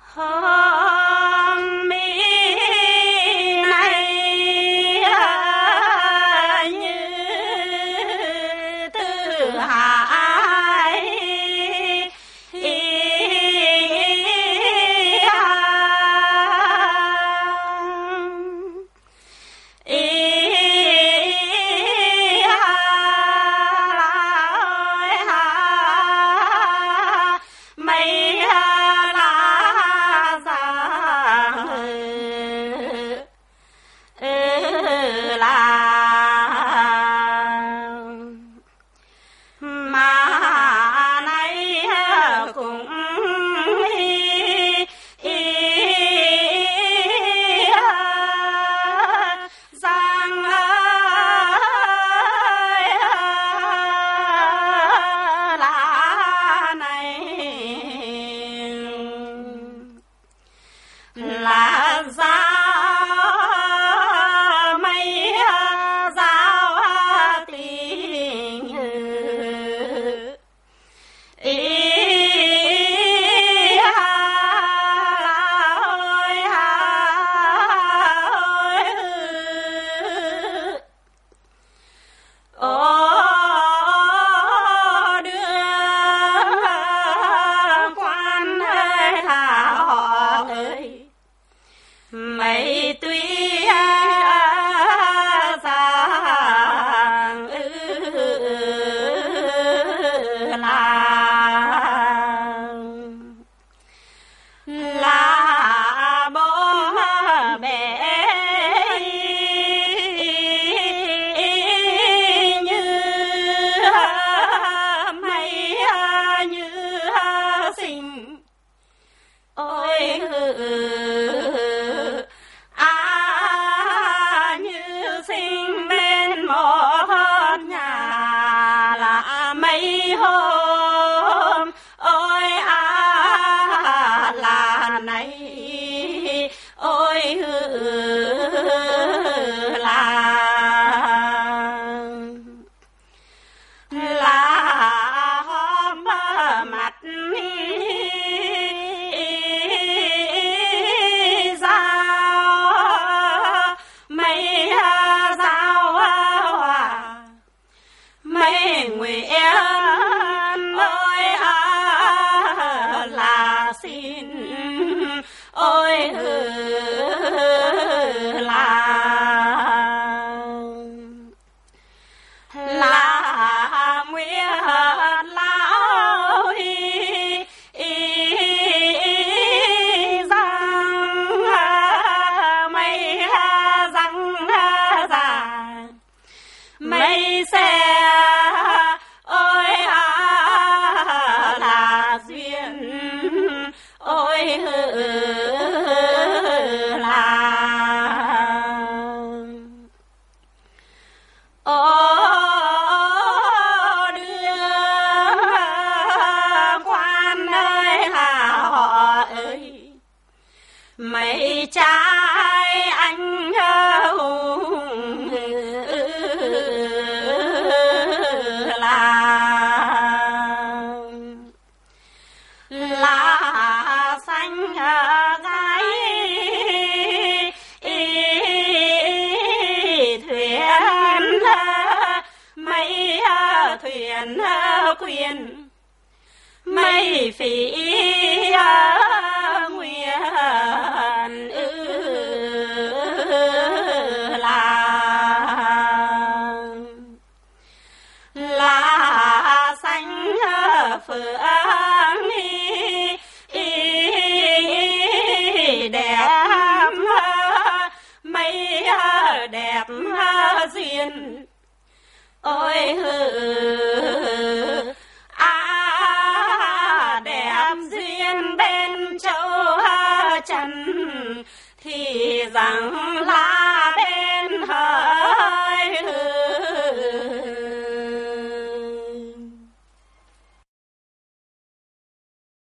hôm mi này như từ hải là giao mấy giao tình mày tuy giang là bố mẹ như mày như sinh ôi như sinh bên một nhà là mấy hôm ôi là này ôi là hôm mặt mấy nguyện ơi là xin ôi là nguyện lão răng mấy răng già mấy xe ôi là duyên ôi là đưa quan ơi là họ ơi mấy trai anh hùng là xanh gái thuyền mấy thuyền quyền mấy phỉ nguyện là xanh phượng đẹp mấy đẹp duyên ôi đẹp duyên bên châu trần thì rằng là bên